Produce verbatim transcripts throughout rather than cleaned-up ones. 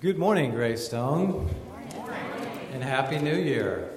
Good morning, Greystone, and Happy New Year.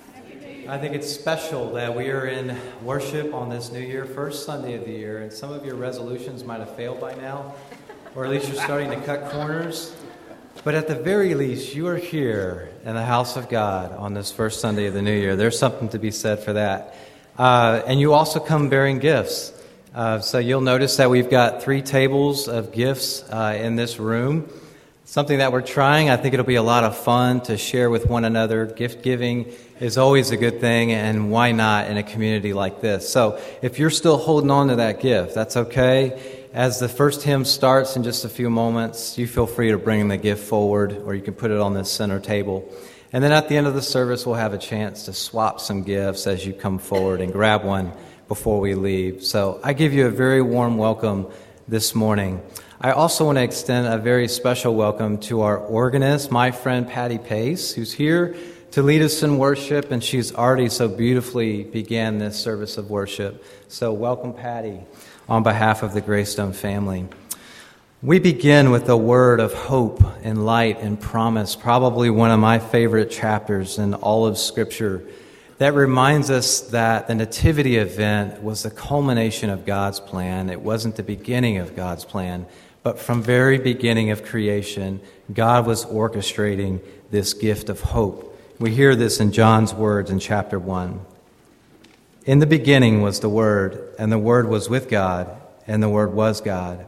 I think it's special that we are in worship on this New Year, first Sunday of the year, and some of your resolutions might have failed by now, or at least you're starting to cut corners. But at the very least, you are here in the house of God on this first Sunday of the New Year. There's something to be said for that. Uh, and you also come bearing gifts. Uh, so you'll notice that we've got three tables of gifts uh, in this room. Something that we're trying. I think it'll be a lot of fun to share with one another. Gift giving is always a good thing, and why not in a community like this? So if you're still holding on to that gift, that's okay. As the first hymn starts in just a few moments, you feel free to bring the gift forward, or you can put it on this center table. And then at the end of the service, we'll have a chance to swap some gifts as you come forward and grab one before we leave. So I give you a very warm welcome this morning. I also want to extend a very special welcome to our organist, my friend Patty Pace, who's here to lead us in worship, and she's already so beautifully began this service of worship. So welcome, Patty, on behalf of the Greystone family. We begin with a word of hope and light and promise, probably one of my favorite chapters in all of Scripture, that reminds us that the Nativity event was the culmination of God's plan. It wasn't the beginning of God's plan. But from very beginning of creation, God was orchestrating this gift of hope. We hear this in John's words in chapter one. In the beginning was the Word, and the Word was with God, and the Word was God.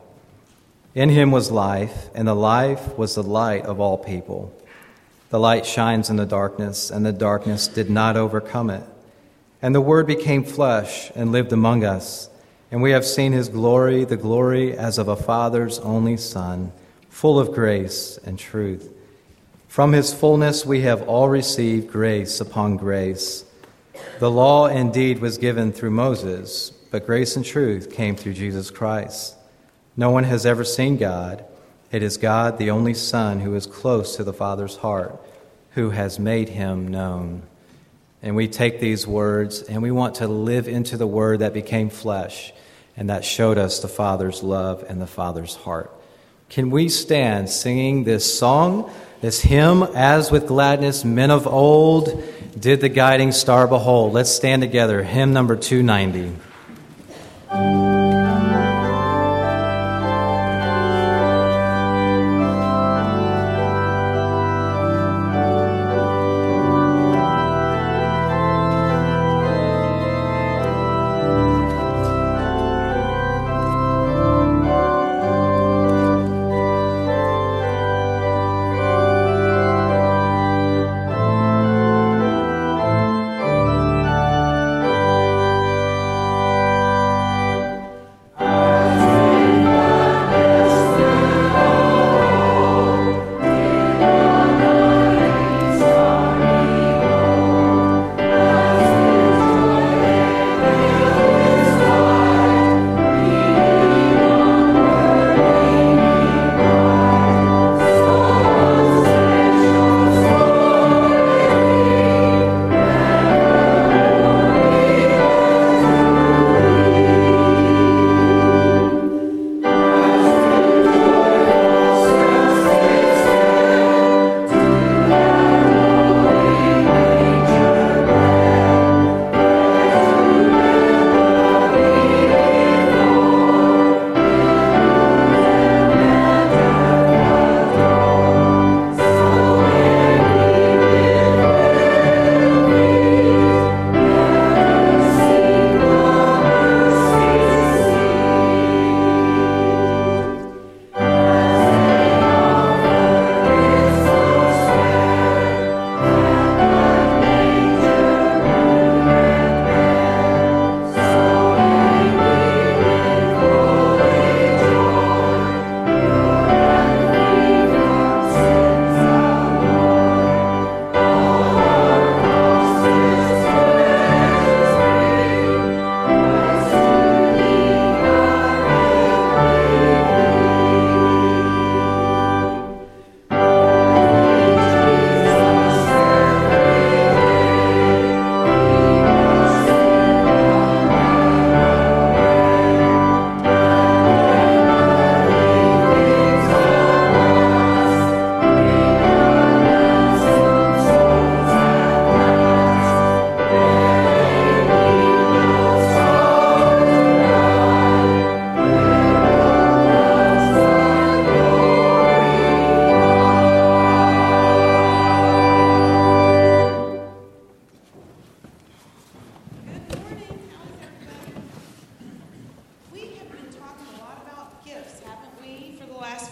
In him was life, and the life was the light of all people. The light shines in the darkness, and the darkness did not overcome it. And the Word became flesh and lived among us. And we have seen his glory, the glory as of a Father's only Son, full of grace and truth. From his fullness we have all received grace upon grace. The law indeed was given through Moses, but grace and truth came through Jesus Christ. No one has ever seen God. It is God, the only Son, who is close to the Father's heart, who has made him known. And we take these words and we want to live into the Word that became flesh and that showed us the Father's love and the Father's heart. Can we stand singing this song, this hymn, as with gladness men of old did the guiding star behold? Let's stand together, hymn number two ninety.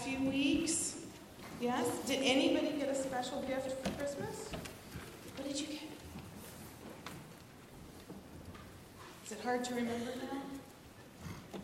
few weeks? Yes? Did anybody get a special gift for Christmas? What did you get? Is it hard to remember now?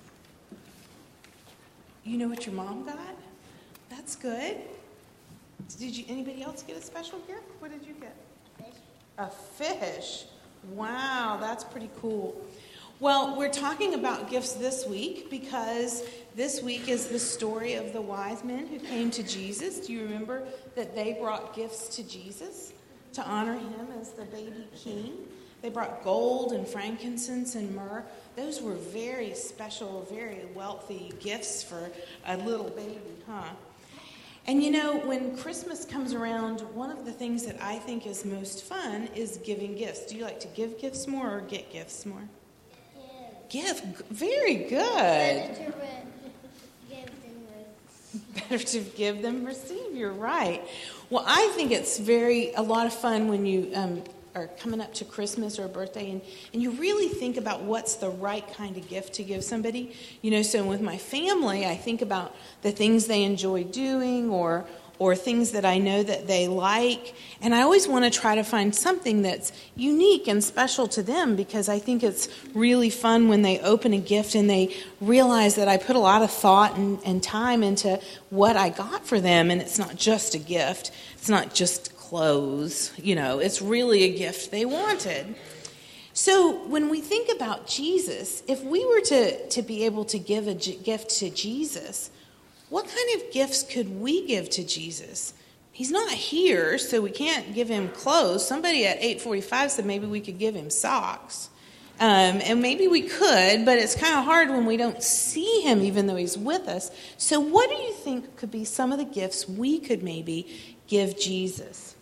You know what your mom got? That's good. Did you? Anybody else get a special gift? What did you get? Fish. A fish. Wow, that's pretty cool. Well, we're talking about gifts this week because this week is the story of the wise men who came to Jesus. Do you remember that they brought gifts to Jesus to honor him as the baby king? They brought gold and frankincense and myrrh. Those were very special, very wealthy gifts for a little baby, huh? And you know, when Christmas comes around, one of the things that I think is most fun is giving gifts. Do you like to give gifts more or get gifts more? Give. Very good. Better to give than receive. Better to give than receive. You're right. Well, I think it's very a lot of fun when you um, are coming up to Christmas or a birthday, and, and you really think about what's the right kind of gift to give somebody. You know, so with my family, I think about the things they enjoy doing or or things that I know that they like. And I always want to try to find something that's unique and special to them because I think it's really fun when they open a gift and they realize that I put a lot of thought and, and time into what I got for them. And it's not just a gift. It's not just clothes. You know, it's really a gift they wanted. So when we think about Jesus, if we were to, to be able to give a g- gift to Jesus, what kind of gifts could we give to Jesus? He's not here, so we can't give him clothes. Somebody at eight forty-five said maybe we could give him socks. Um, and maybe we could, but it's kind of hard when we don't see him, even though he's with us. So what do you think could be some of the gifts we could maybe give Jesus?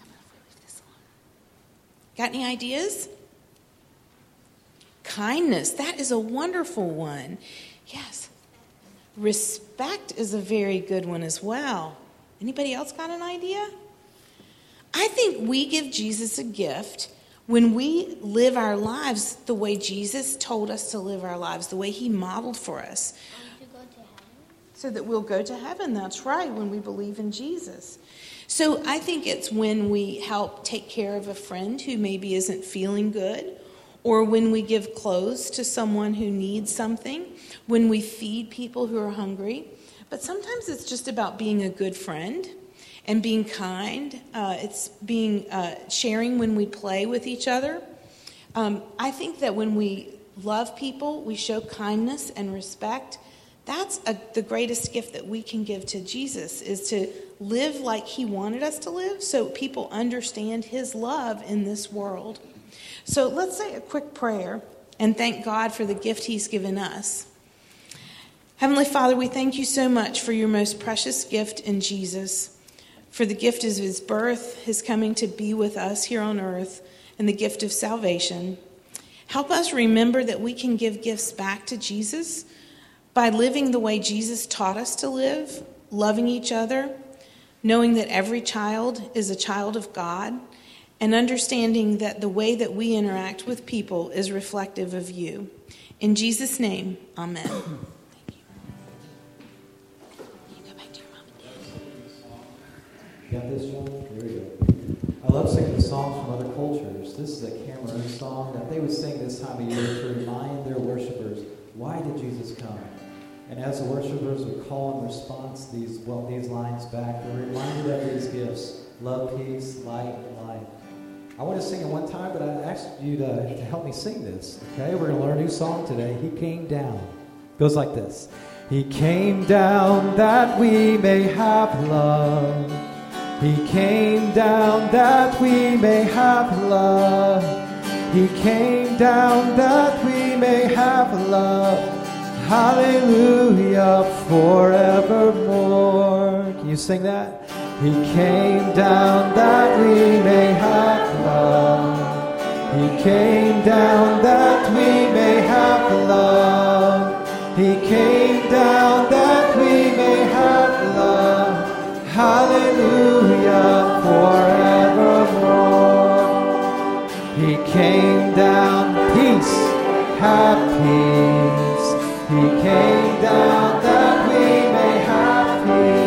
Got any ideas? Kindness. That is a wonderful one. Yes. Respect is a very good one as well. Anybody else got an idea? I think we give Jesus a gift when we live our lives the way Jesus told us to live our lives, the way he modeled for us. To go to heaven? So that we'll go to heaven. That's right, when we believe in Jesus. So I think it's when we help take care of a friend who maybe isn't feeling good, or when we give clothes to someone who needs something, when we feed people who are hungry. But sometimes it's just about being a good friend and being kind. Uh, it's being uh, sharing when we play with each other. Um, I think that when we love people, we show kindness and respect. That's a, the greatest gift that we can give to Jesus, is to live like he wanted us to live so people understand his love in this world. So let's say a quick prayer and thank God for the gift he's given us. Heavenly Father, we thank you so much for your most precious gift in Jesus, for the gift of his birth, his coming to be with us here on earth, and the gift of salvation. Help us remember that we can give gifts back to Jesus by living the way Jesus taught us to live, loving each other, knowing that every child is a child of God, and understanding that the way that we interact with people is reflective of you. In Jesus' name, amen. Thank you. You go back to your mom and dad. Got this, John? Here we go. I love singing the songs from other cultures. This is a Cameroon song that they would sing this time of year to remind their worshipers, why did Jesus come? And as the worshipers would call in response these well these lines back, they're reminded of these gifts: love, peace, light, and life. I want to sing it one time, but I asked you to, to help me sing this. Okay, we're going to learn a new song today. He came down. It goes like this. He came down that we may have love. He came down that we may have love. He came down that we may have love. Hallelujah, forevermore. Can you sing that? He came down that we may have love. He came down that we may have love. He came down that we may have love. Hallelujah, forevermore. He came down, peace, have peace. He came down that we may have peace.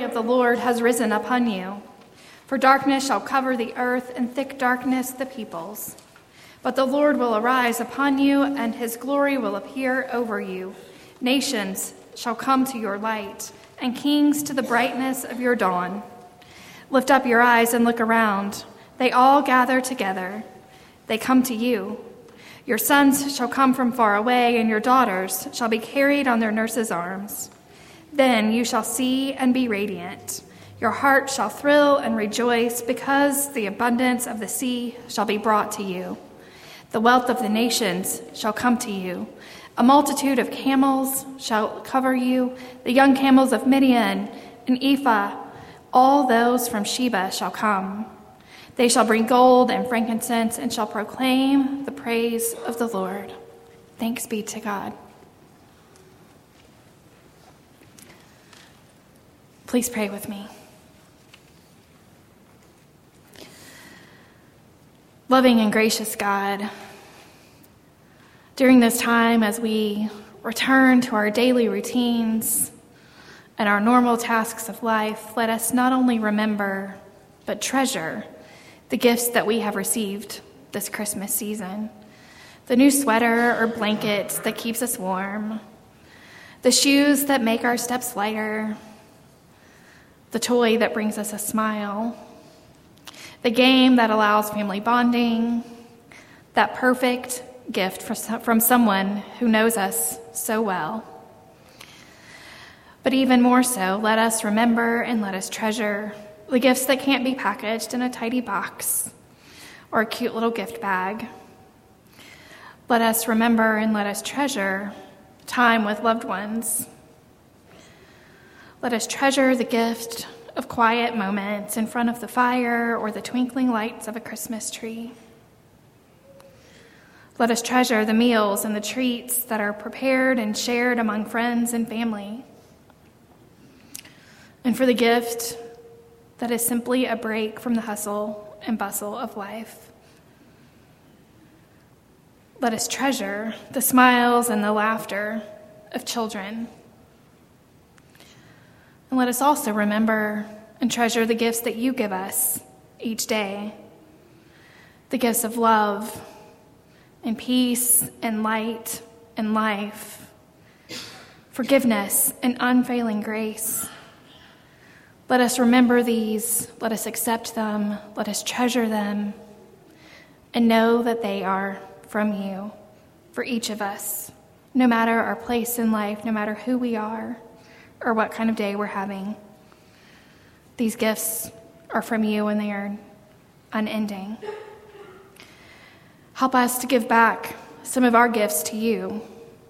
of the Lord has risen upon you. For darkness shall cover the earth, and thick darkness the peoples. But the Lord will arise upon you, and his glory will appear over you. Nations shall come to your light, and kings to the brightness of your dawn. Lift up your eyes and look around. They all gather together. They come to you. Your sons shall come from far away, and your daughters shall be carried on their nurses' arms. Then you shall see and be radiant. Your heart shall thrill and rejoice, because the abundance of the sea shall be brought to you. The wealth of the nations shall come to you. A multitude of camels shall cover you, the young camels of Midian and Ephah, all those from Sheba shall come. They shall bring gold and frankincense and shall proclaim the praise of the Lord. Thanks be to God. Please pray with me. Loving and gracious God, during this time as we return to our daily routines and our normal tasks of life, let us not only remember but treasure the gifts that we have received this Christmas season. The new sweater or blanket that keeps us warm, the shoes that make our steps lighter, the toy that brings us a smile, the game that allows family bonding, that perfect gift from someone who knows us so well. But even more so, let us remember and let us treasure the gifts that can't be packaged in a tidy box or a cute little gift bag. Let us remember and let us treasure time with loved ones. Let us treasure the gift of quiet moments in front of the fire or the twinkling lights of a Christmas tree. Let us treasure the meals and the treats that are prepared and shared among friends and family. And for the gift that is simply a break from the hustle and bustle of life. Let us treasure the smiles and the laughter of children. And let us also remember and treasure the gifts that you give us each day. The gifts of love and peace and light and life. Forgiveness and unfailing grace. Let us remember these, let us accept them, let us treasure them, and know that they are from you for each of us, no matter our place in life, no matter who we are or what kind of day we're having. These gifts are from you and they are unending. Help us to give back some of our gifts to you.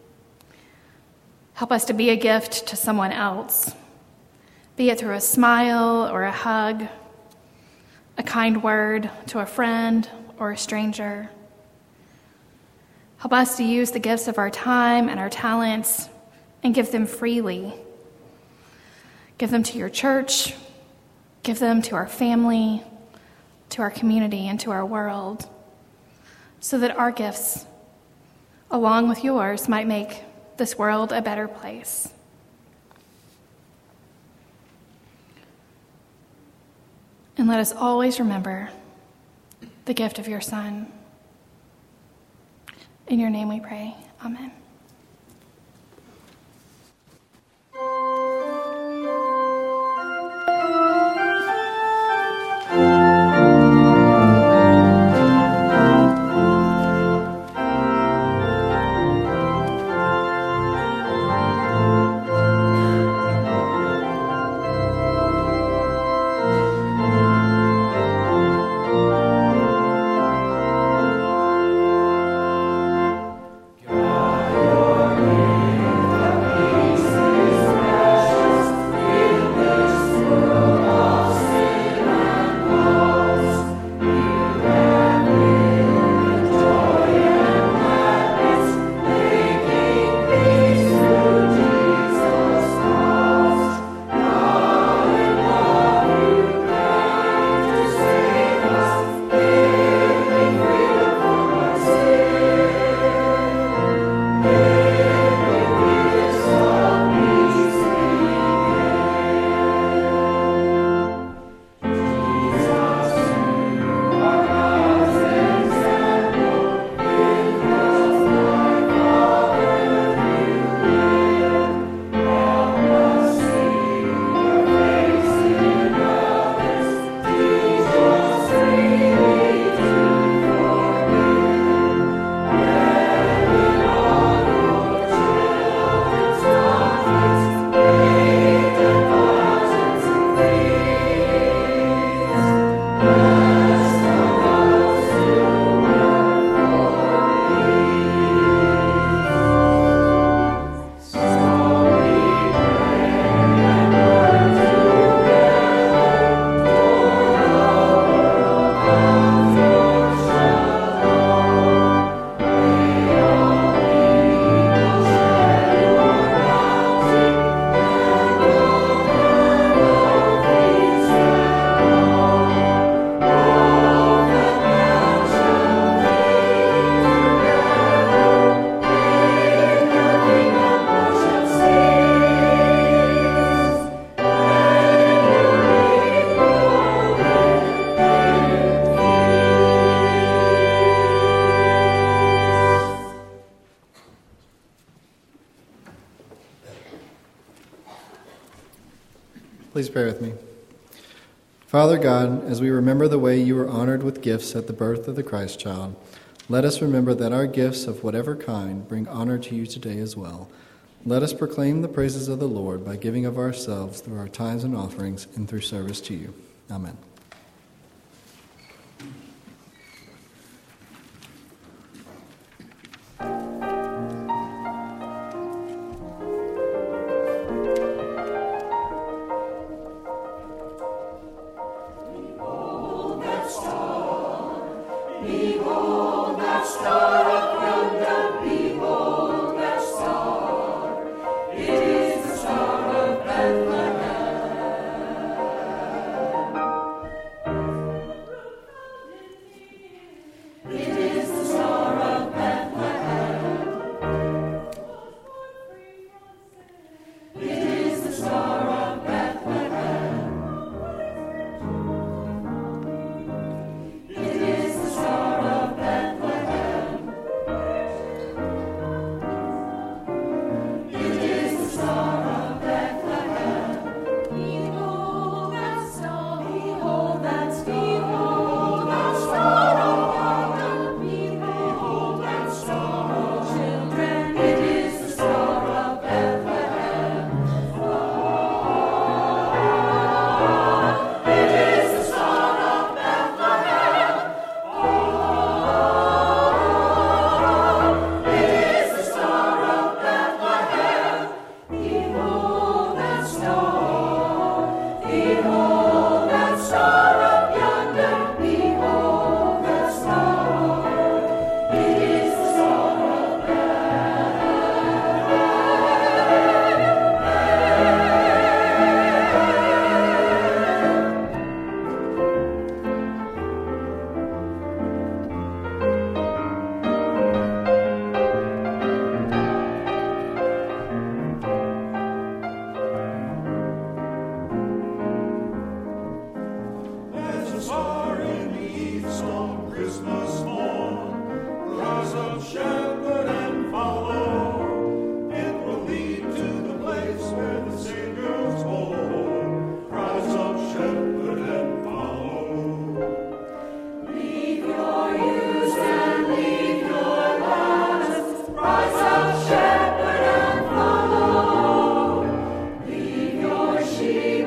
Help us to be a gift to someone else. Be it through a smile or a hug, a kind word to a friend or a stranger. Help us to use the gifts of our time and our talents and give them freely. Give them to your church, give them to our family, to our community, and to our world, so that our gifts, along with yours, might make this world a better place. And let us always remember the gift of your Son. In your name we pray. Amen. God Please pray with me. Father God, as we remember the way you were honored with gifts at the birth of the Christ child, let us remember that our gifts of whatever kind bring honor to you today as well. Let us proclaim the praises of the Lord by giving of ourselves through our tithes and offerings and through service to you. Amen.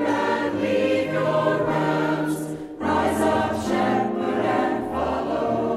Rise up, shepherd, and follow.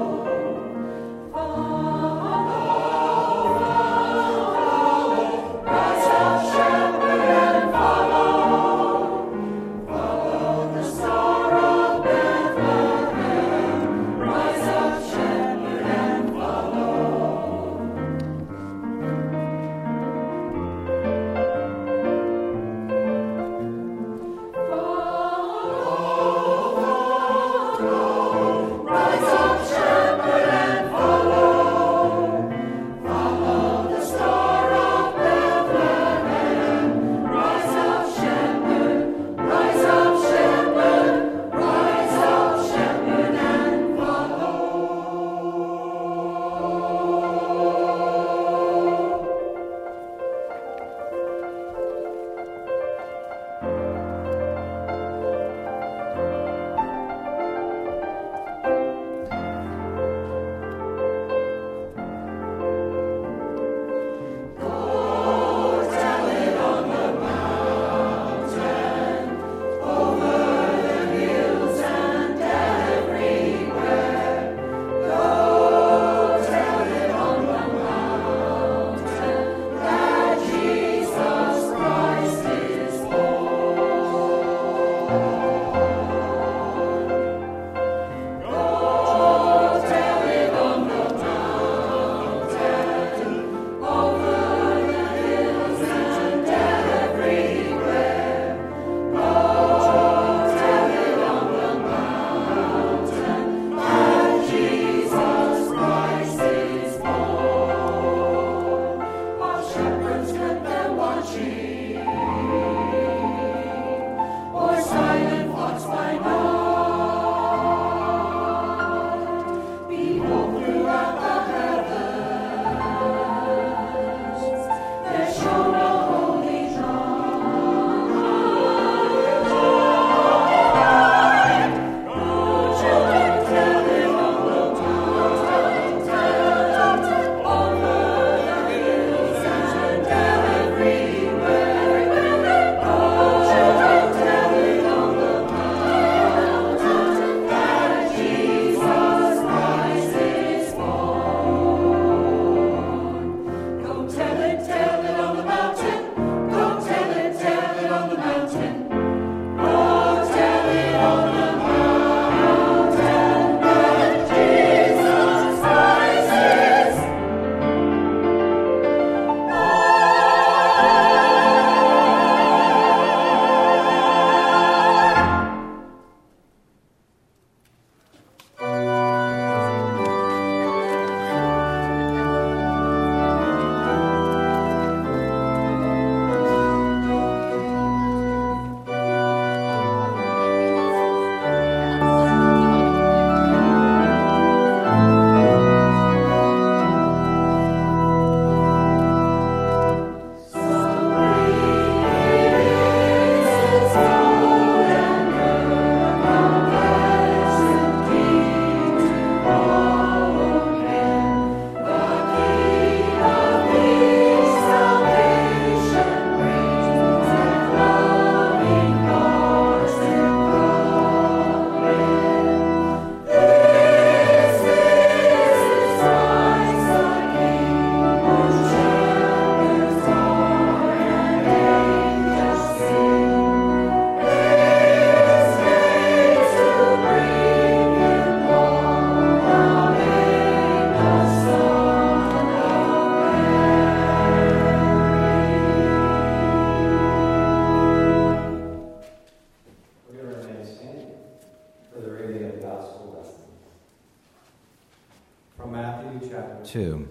From Matthew chapter two.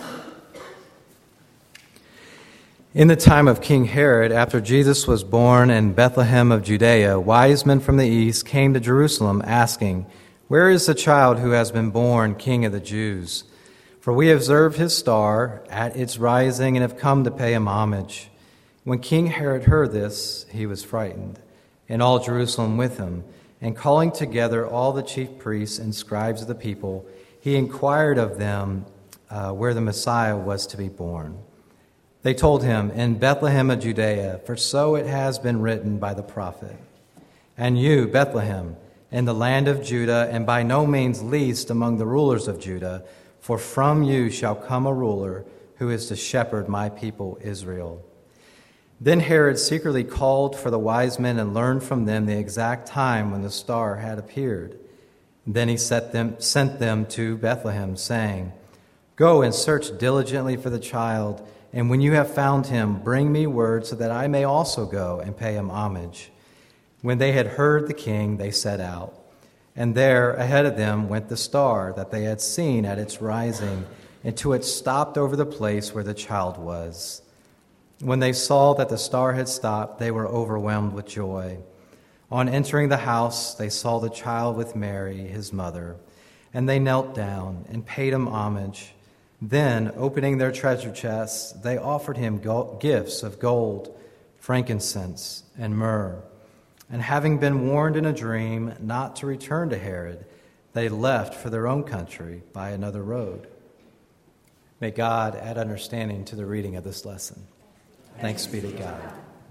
In the time of King Herod, after Jesus was born in Bethlehem of Judea, wise men from the east came to Jerusalem asking, "Where is the child who has been born King of the Jews? For we observed his star at its rising and have come to pay him homage." When King Herod heard this, he was frightened, and all Jerusalem with him. And calling together all the chief priests and scribes of the people, he inquired of them uh, where the Messiah was to be born. They told him, "In Bethlehem of Judea, for so it has been written by the prophet. And you, Bethlehem, in the land of Judah, and by no means least among the rulers of Judah, for from you shall come a ruler who is to shepherd my people Israel." Then Herod secretly called for the wise men and learned from them the exact time when the star had appeared. Then he set them, sent them to Bethlehem, saying, "Go and search diligently for the child, and when you have found him, bring me word so that I may also go and pay him homage." When they had heard the king, they set out. And there, ahead of them, went the star that they had seen at its rising, until it stopped over the place where the child was. When they saw that the star had stopped, they were overwhelmed with joy. On entering the house, they saw the child with Mary, his mother, and they knelt down and paid him homage. Then, opening their treasure chests, they offered him gifts of gold, frankincense, and myrrh. And having been warned in a dream not to return to Herod, they left for their own country by another road. May God add understanding to the reading of this lesson. Thanks be to God.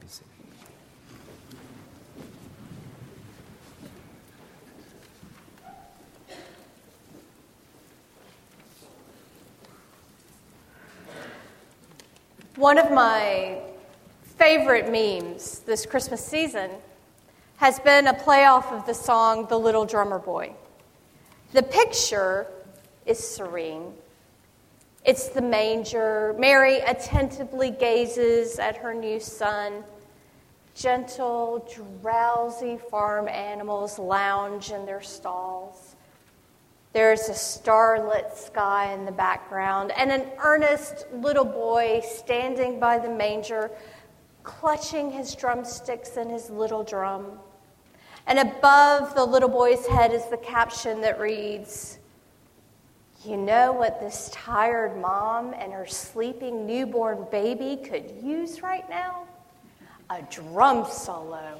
One of my favorite memes this Christmas season has been a playoff of the song "The Little Drummer Boy." The picture is serene. It's the manger. Mary attentively gazes at her new son. Gentle, drowsy farm animals lounge in their stalls. There's a starlit sky in the background, and an earnest little boy standing by the manger, clutching his drumsticks and his little drum. And above the little boy's head is the caption that reads, "You know what this tired mom and her sleeping newborn baby could use right now? A drum solo."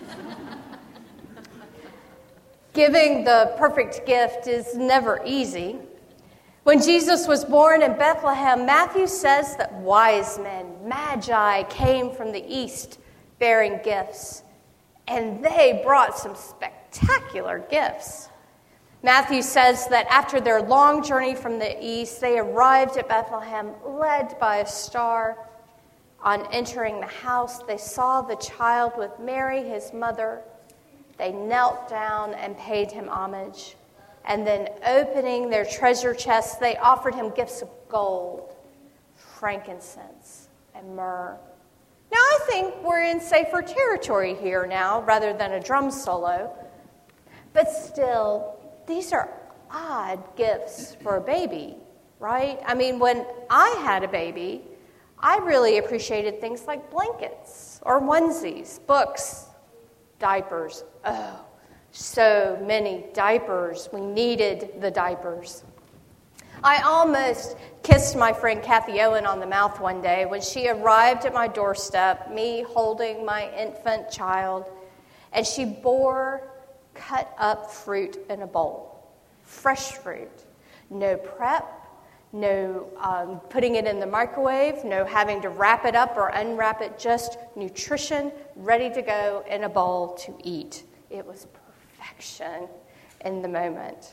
Giving the perfect gift is never easy. When Jesus was born in Bethlehem, Matthew says that wise men, magi, came from the east bearing gifts, and they brought some spectacular gifts. Matthew says that after their long journey from the east, they arrived at Bethlehem led by a star. On entering the house, they saw the child with Mary, his mother. They knelt down and paid him homage. And then opening their treasure chests, they offered him gifts of gold, frankincense, and myrrh. Now, I think we're in safer territory here now rather than a drum solo. But still, these are odd gifts for a baby, right? I mean, when I had a baby, I really appreciated things like blankets or onesies, books, diapers. Oh, so many diapers. We needed the diapers. I almost kissed my friend Kathy Owen on the mouth one day when she arrived at my doorstep, me holding my infant child, and she bore cut up fruit in a bowl. Fresh fruit. No prep, no um, putting it in the microwave, no having to wrap it up or unwrap it, just nutrition ready to go in a bowl to eat. It was perfection in the moment.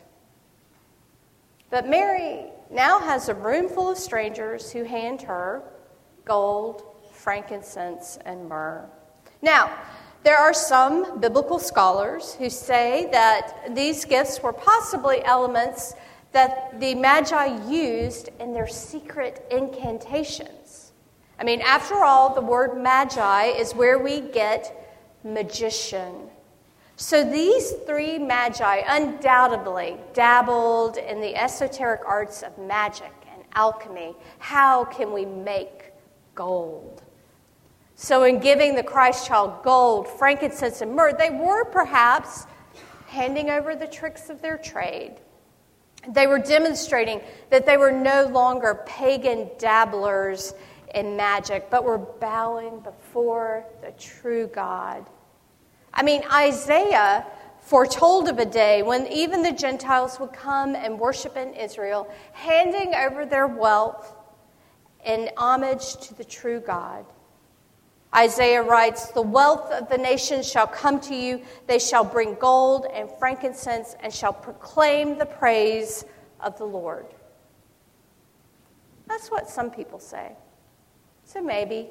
But Mary now has a room full of strangers who hand her gold, frankincense, and myrrh. Now, there are some biblical scholars who say that these gifts were possibly elements that the Magi used in their secret incantations. I mean, after all, the word Magi is where we get magician. So these three magi undoubtedly dabbled in the esoteric arts of magic and alchemy. How can we make gold? So in giving the Christ child gold, frankincense, and myrrh, they were perhaps handing over the tricks of their trade. They were demonstrating that they were no longer pagan dabblers in magic, but were bowing before the true God. I mean, Isaiah foretold of a day when even the Gentiles would come and worship in Israel, handing over their wealth in homage to the true God. Isaiah writes, "The wealth of the nations shall come to you. They shall bring gold and frankincense and shall proclaim the praise of the Lord." That's what some people say. So maybe.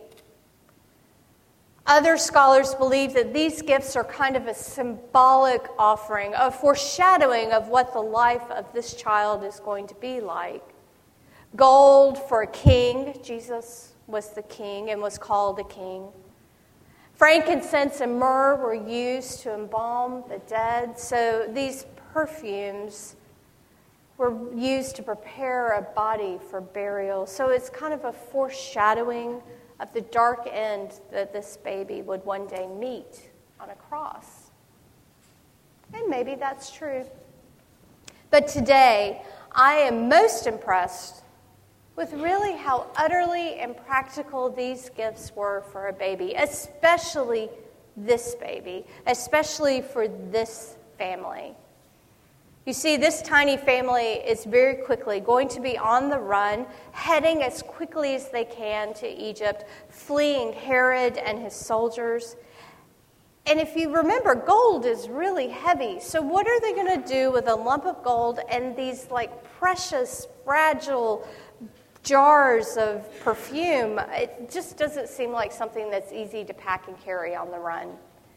Other scholars believe that these gifts are kind of a symbolic offering, a foreshadowing of what the life of this child is going to be like. Gold for a king. Jesus was the king and was called a king. Frankincense and myrrh were used to embalm the dead. So these perfumes were used to prepare a body for burial. So it's kind of a foreshadowing of the dark end that this baby would one day meet on a cross. And maybe that's true. But today, I am most impressed with really how utterly impractical these gifts were for a baby, especially this baby, especially for this family. You see, this tiny family is very quickly going to be on the run, heading as quickly as they can to Egypt, fleeing Herod and his soldiers. And if you remember, gold is really heavy. So what are they going to do with a lump of gold and these like precious, fragile jars of perfume? It just doesn't seem like something that's easy to pack and carry on the run.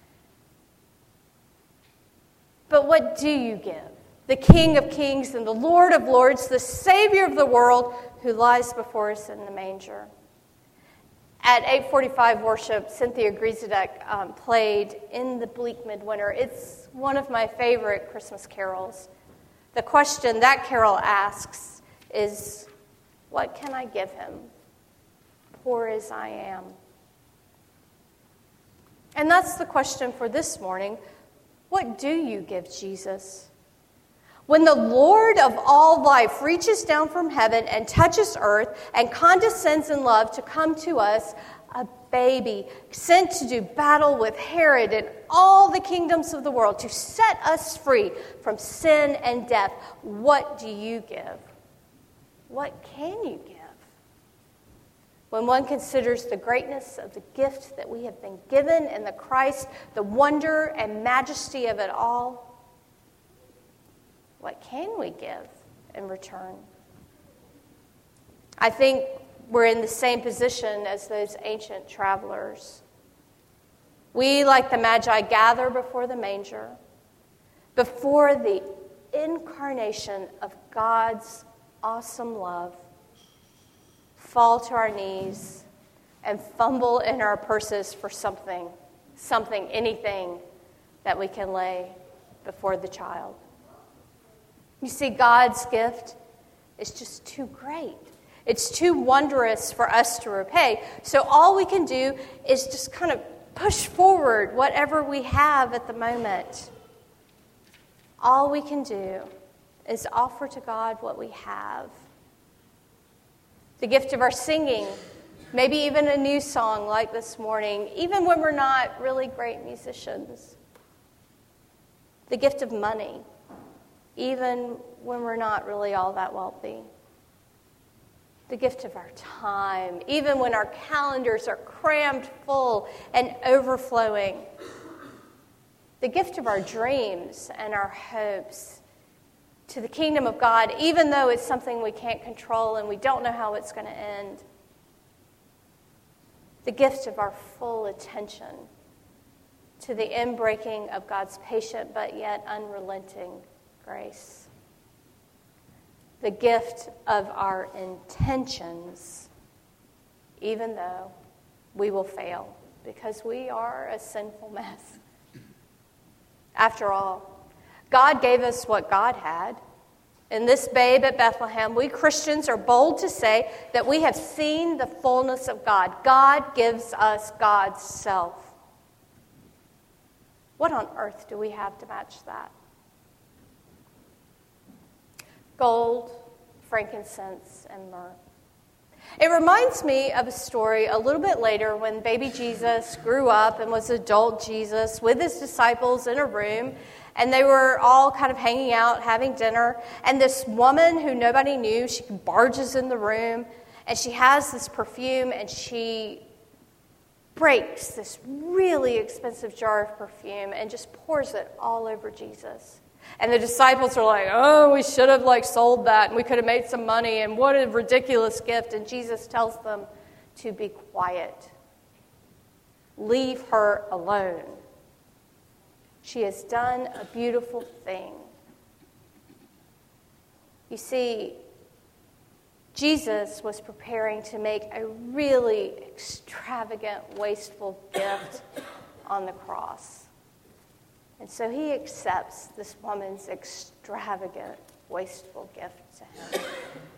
But what do you give? The King of Kings and the Lord of Lords, the Savior of the world, who lies before us in the manger. At eight forty-five worship, Cynthia Griesedek um, played In the Bleak Midwinter. It's one of my favorite Christmas carols. The question that carol asks is, what can I give him, poor as I am? And that's the question for this morning. What do you give Jesus? When the Lord of all life reaches down from heaven and touches earth and condescends in love to come to us, a baby sent to do battle with Herod and all the kingdoms of the world, to set us free from sin and death, what do you give? What can you give? When one considers the greatness of the gift that we have been given in the Christ, the wonder and majesty of it all, what can we give in return? I think we're in the same position as those ancient travelers. We, like the Magi, gather before the manger, before the incarnation of God's awesome love, fall to our knees, and fumble in our purses for something, something, anything that we can lay before the child. You see, God's gift is just too great. It's too wondrous for us to repay. So all we can do is just kind of push forward whatever we have at the moment. All we can do is offer to God what we have. The gift of our singing, maybe even a new song like this morning, even when we're not really great musicians. The gift of money, even when we're not really all that wealthy. The gift of our time, even when our calendars are crammed full and overflowing. The gift of our dreams and our hopes to the kingdom of God, even though it's something we can't control and we don't know how it's going to end. The gift of our full attention to the inbreaking of God's patient but yet unrelenting grace. The gift of our intentions, even though we will fail, because we are a sinful mess. After all, God gave us what God had. In this babe at Bethlehem, we Christians are bold to say that we have seen the fullness of God. God gives us God's self. What on earth do we have to match that? Gold, frankincense, and myrrh. It reminds me of a story a little bit later when baby Jesus grew up and was adult Jesus with his disciples in a room, and they were all kind of hanging out, having dinner, and this woman who nobody knew, she barges in the room, and she has this perfume, and she breaks this really expensive jar of perfume and just pours it all over Jesus. And the disciples are like, oh, we should have like sold that and we could have made some money, and what a ridiculous gift. And Jesus tells them to be quiet. Leave her alone. She has done a beautiful thing. You see, Jesus was preparing to make a really extravagant, wasteful gift on the cross. And so he accepts this woman's extravagant, wasteful gift to him.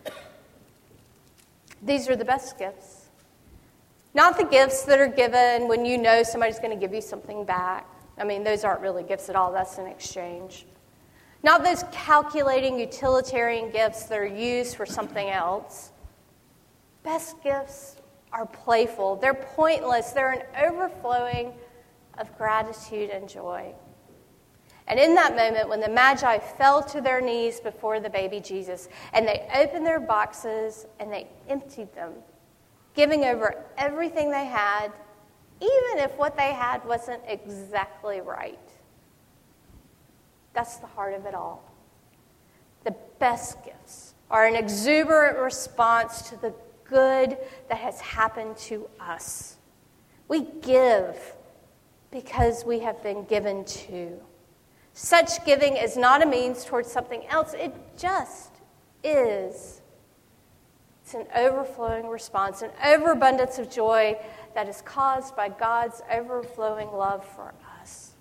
These are the best gifts. Not the gifts that are given when you know somebody's going to give you something back. I mean, those aren't really gifts at all. That's an exchange. Not those calculating, utilitarian gifts that are used for something else. Best gifts are playful. They're pointless. They're an overflowing of gratitude and joy. And in that moment, when the Magi fell to their knees before the baby Jesus, and they opened their boxes and they emptied them, giving over everything they had, even if what they had wasn't exactly right. That's the heart of it all. The best gifts are an exuberant response to the good that has happened to us. We give because we have been given to. Such giving is not a means towards something else. It just is. It's an overflowing response, an overabundance of joy that is caused by God's overflowing love for us.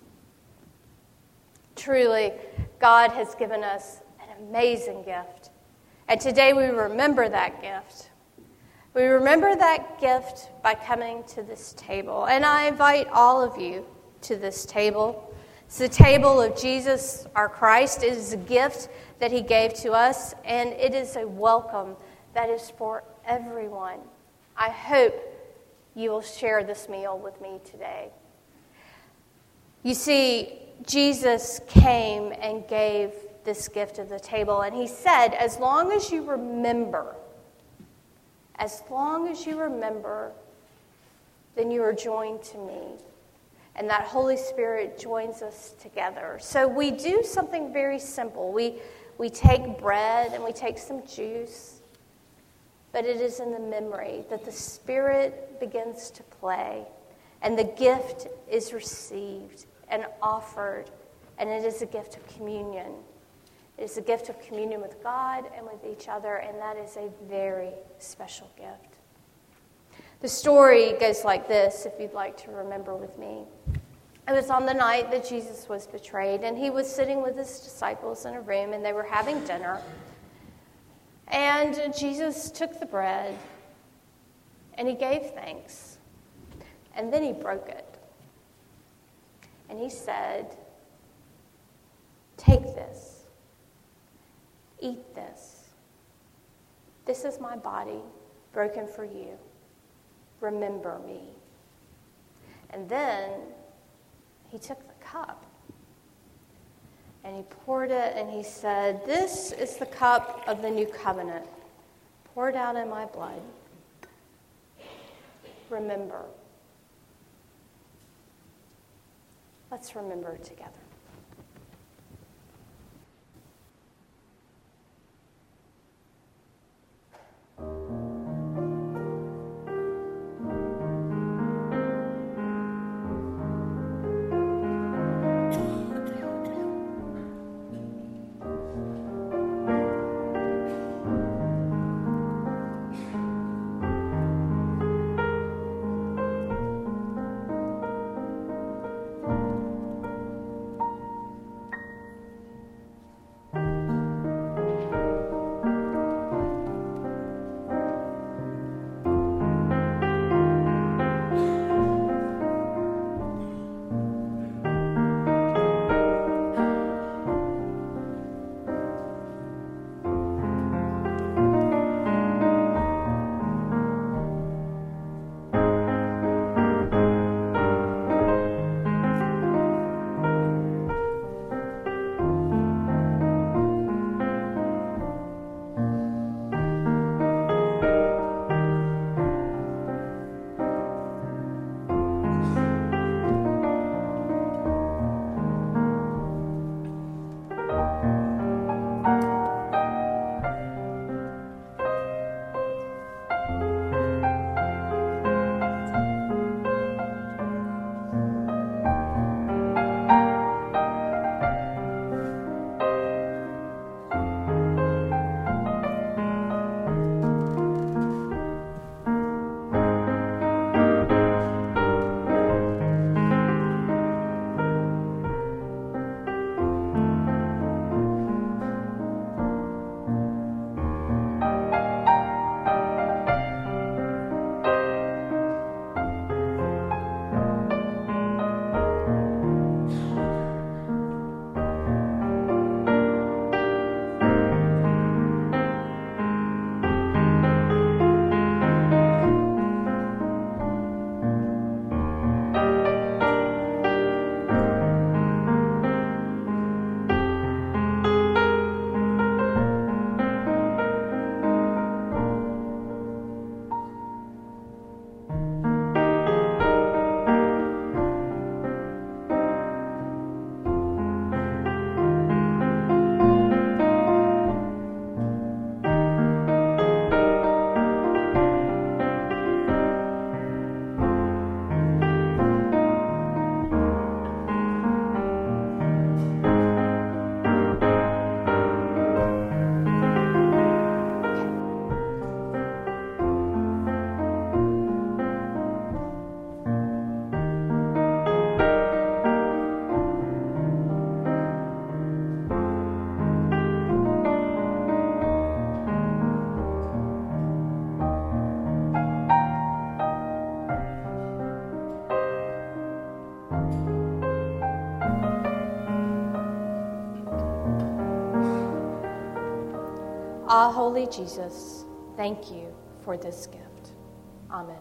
Truly, God has given us an amazing gift. And today we remember that gift. We remember that gift by coming to this table. And I invite all of you to this table. It's the table of Jesus, our Christ. It is a gift that he gave to us, and it is a welcome that is for everyone. I hope you will share this meal with me today. You see, Jesus came and gave this gift of the table, and he said, as long as you remember, as long as you remember, then you are joined to me. And that Holy Spirit joins us together. So we do something very simple. We, we take bread and we take some juice, but it is in the memory that the Spirit begins to play, and the gift is received and offered, and it is a gift of communion. It is a gift of communion with God and with each other, and that is a very special gift. The story goes like this, if you'd like to remember with me. It was on the night that Jesus was betrayed, and he was sitting with his disciples in a room, and they were having dinner. And Jesus took the bread, and he gave thanks, and then he broke it. And he said, "Take this, eat this. This is my body broken for you. Remember me." And then he took the cup and he poured it and he said, "This is the cup of the new covenant, poured out in my blood. Remember." Let's remember together. Ah, holy Jesus, thank you for this gift. Amen.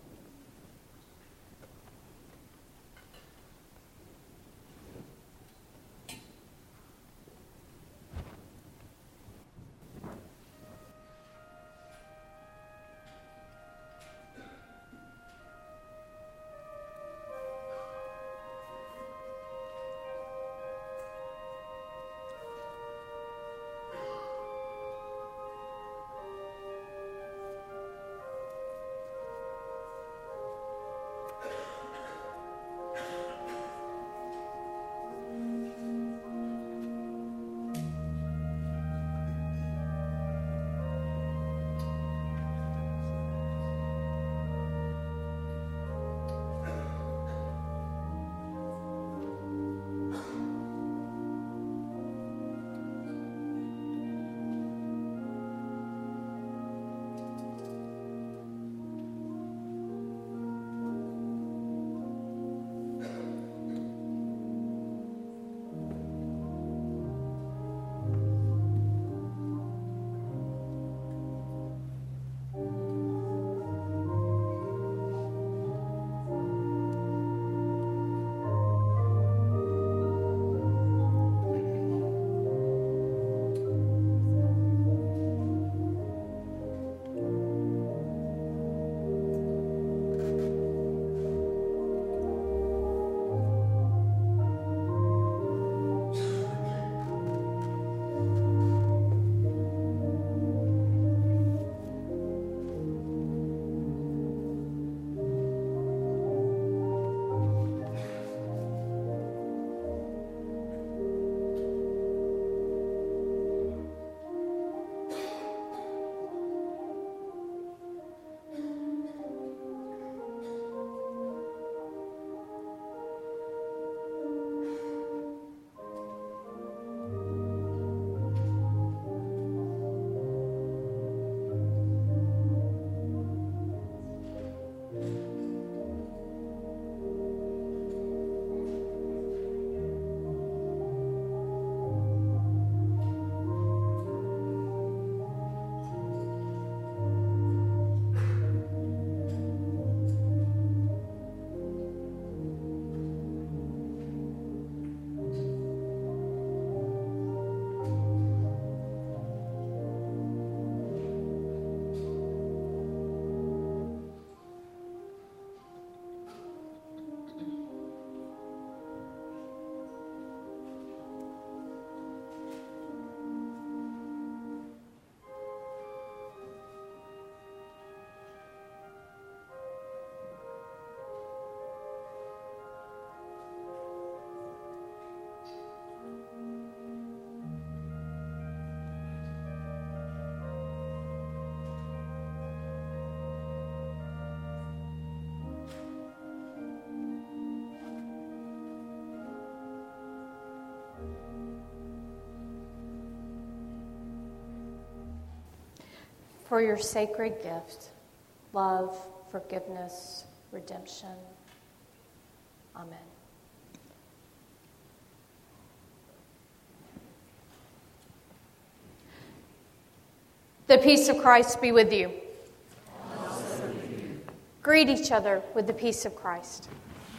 For your sacred gift, love, forgiveness, redemption. Amen. The peace of Christ be with you. Also with you. Greet each other with the peace of Christ.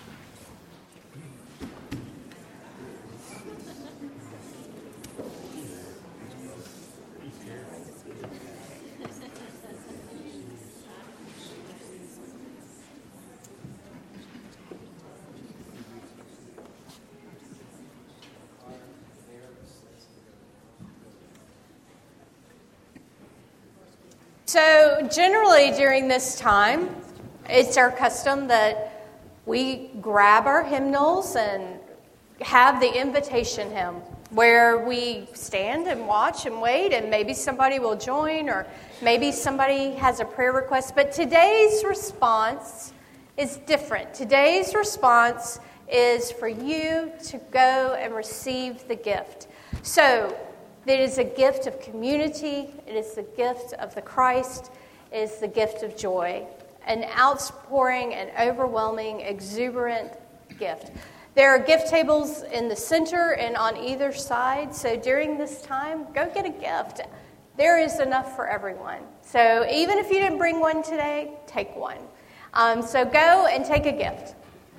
So generally during this time, it's our custom that we grab our hymnals and have the invitation hymn where we stand and watch and wait, and maybe somebody will join or maybe somebody has a prayer request. But today's response is different. Today's response is for you to go and receive the gift. So it is a gift of community. It is the gift of the Christ. It is the gift of joy. An outpouring, an overwhelming, exuberant gift. There are gift tables in the center and on either side. So during this time, go get a gift. There is enough for everyone. So even if you didn't bring one today, take one. Um, so go and take a gift.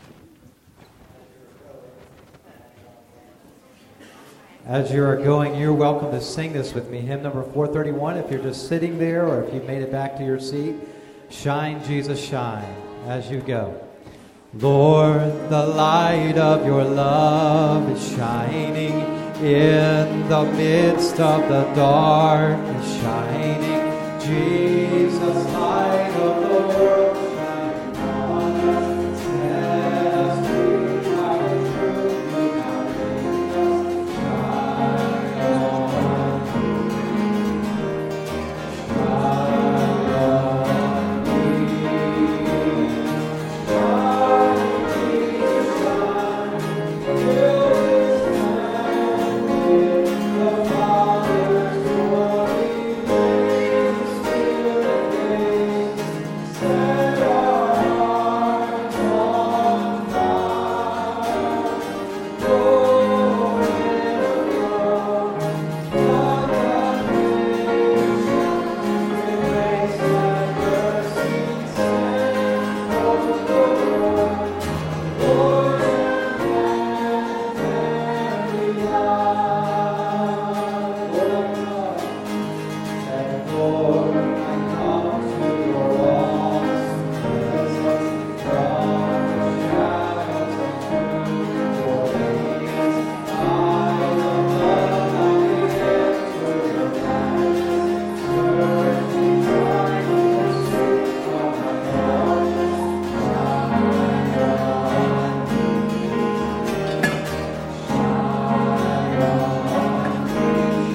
As you are going, you're welcome to sing this with me. Hymn number four thirty-one. If you're just sitting there or if you've made it back to your seat, shine, Jesus, shine, as you go. Lord, the light of your love is shining in the midst of the darkness, shining. Jesus, light of the world, shine on us. Testify the truth you have made us. Shine on, shine on me. Shine, Jesus, shine. Fill this land with the Father's glory. Make the Spirit gaze. Set our hearts on fire. Go in the world, flood the nation with grace and mercy. Send from the Lord, Lord and land every eye. And Lord, I come to your awesome presence from the shadows of truth. Your radiance, light of love, I enter your presence. Searching, trying to pursuit of my darkness. Shine on me. Shine on me.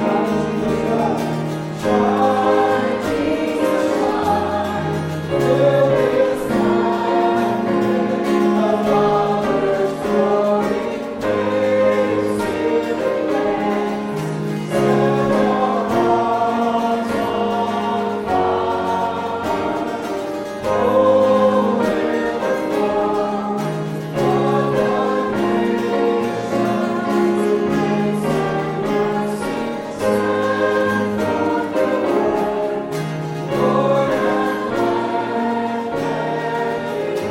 Shine, Jesus, shine. Fill this land with the Father's glory. Make the Spirit reign. Set our hearts on fire. Go in the world, flood the nation with grace and mercy. Send from the Lord, Lord and land every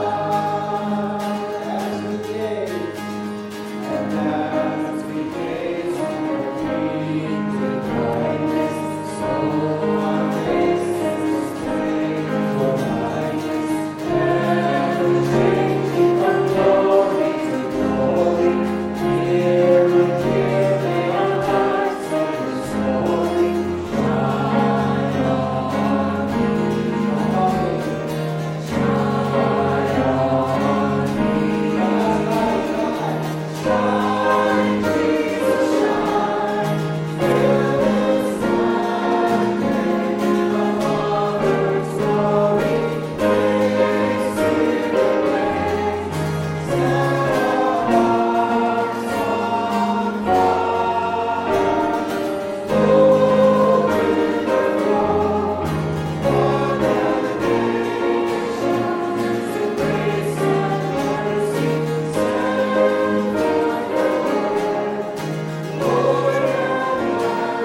eye. As we gaze, and as we gaze on your deep kindness, so our faces display your likeness, ever changing from glory to glory. Here and here may our lives sing your story. Shine on me, shine on me, shine, Jesus, shine. Fill this land with the Father's glory. Make Spirit reign. Set our hearts on fire. Go in the world, flood the nation with grace and mercy. Send from the Lord, Lord and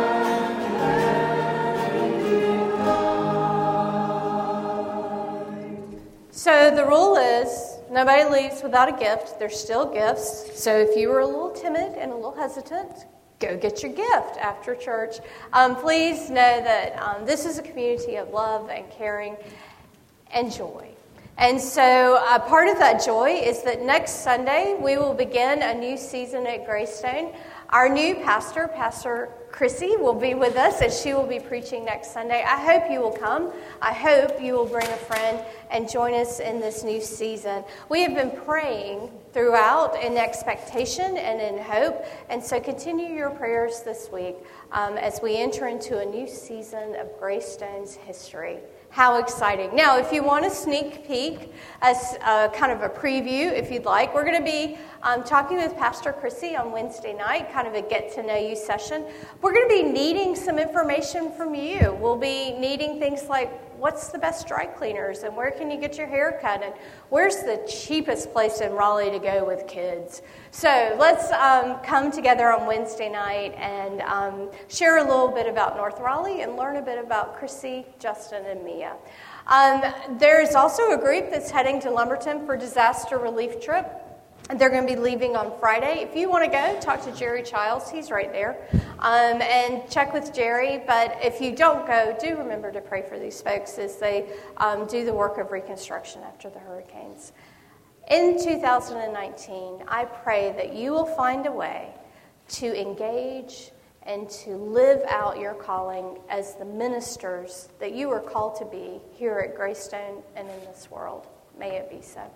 land. So the rule is nobody leaves without a gift. There's still gifts. So if you were a little timid and a little hesitant, go get your gift after church. Um, please know that um, this is a community of love and caring and joy. And so uh, part of that joy is that next Sunday we will begin a new season at Greystone. Our new pastor, Pastor Chrissy, will be with us as she will be preaching next Sunday. I hope you will come. I hope you will bring a friend and join us in this new season. We have been praying throughout in expectation and in hope, and so continue your prayers this week um, as we enter into a new season of Greystone's history. How exciting. Now, if you want a sneak peek, as uh, kind of a preview, if you'd like, we're going to be um, talking with Pastor Chrissy on Wednesday night, kind of a get-to-know-you session. We're We're going to be needing some information from you. We'll be needing things like, what's the best dry cleaners, and where can you get your hair cut, and where's the cheapest place in Raleigh to go with kids? So let's um, come together on Wednesday night and um, share a little bit about North Raleigh and learn a bit about Chrissy, Justin, and Mia. Um, there's also a group that's heading to Lumberton for disaster relief trip. They're going to be leaving on Friday. If you want to go, talk to Jerry Childs. He's right there. Um, and check with Jerry. But if you don't go, do remember to pray for these folks as they um, do the work of reconstruction after the hurricanes. In two thousand nineteen, I pray that you will find a way to engage and to live out your calling as the ministers that you are called to be here at Greystone and in this world. May it be so.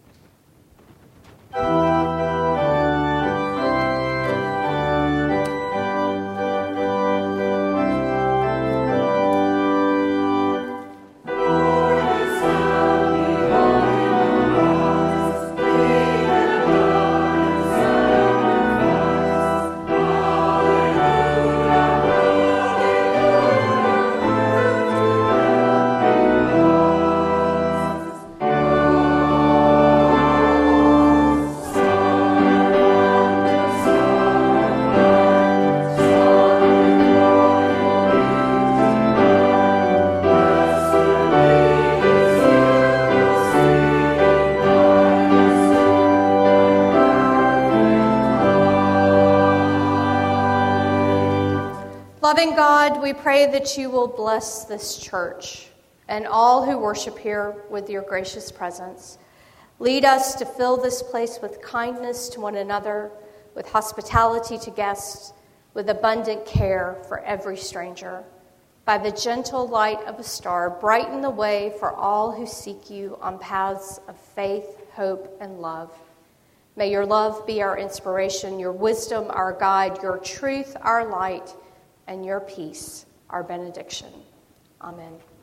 Loving God, we pray that you will bless this church and all who worship here with your gracious presence. Lead us to fill this place with kindness to one another, with hospitality to guests, with abundant care for every stranger. By the gentle light of a star, brighten the way for all who seek you on paths of faith, hope, and love. May your love be our inspiration, your wisdom our guide, your truth our light, and your peace, our benediction. Amen.